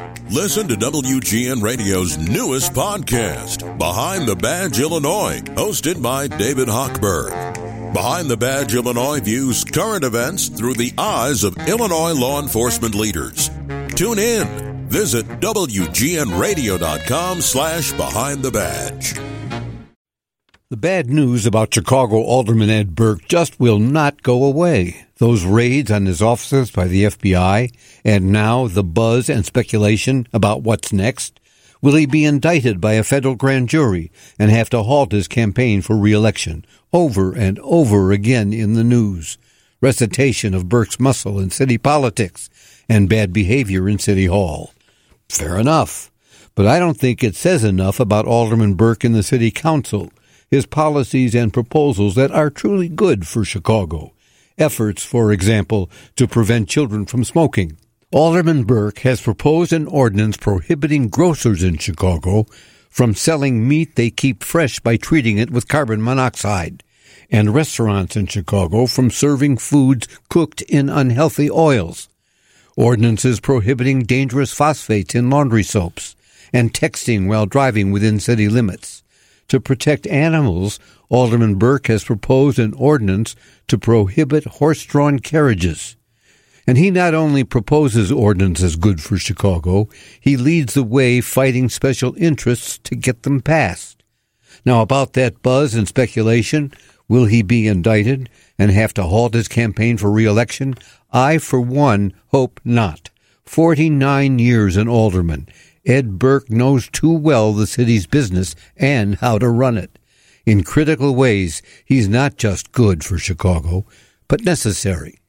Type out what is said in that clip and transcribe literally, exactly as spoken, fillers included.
Listen to W G N Radio's newest podcast, Behind the Badge Illinois, hosted by David Hochberg. Behind the Badge Illinois views current events through the eyes of Illinois law enforcement leaders. Tune in. Visit W G N radio dot com slash behind the badge. The bad news about Chicago Alderman Ed Burke just will not go away. Those raids on his offices by the F B I, and now the buzz and speculation about what's next. Will he be indicted by a federal grand jury and have to halt his campaign for re-election? Over and over again in the news. Recitation of Burke's muscle in city politics and bad behavior in City Hall. Fair enough. But I don't think it says enough about Alderman Burke in the City Council, his policies and proposals that are truly good for Chicago. Efforts, for example, to prevent children from smoking. Alderman Burke has proposed an ordinance prohibiting grocers in Chicago from selling meat they keep fresh by treating it with carbon monoxide, and restaurants in Chicago from serving foods cooked in unhealthy oils. Ordinances prohibiting dangerous phosphates in laundry soaps, and texting while driving within city limits. To protect animals, Alderman Burke has proposed an ordinance to prohibit horse-drawn carriages. And he not only proposes ordinances good for Chicago, he leads the way fighting special interests to get them passed. Now, about that buzz and speculation, will he be indicted and have to halt his campaign for re-election? I, for one, hope not. Forty-nine years an alderman, Ed Burke knows too well the city's business and how to run it. In critical ways, he's not just good for Chicago, but necessary.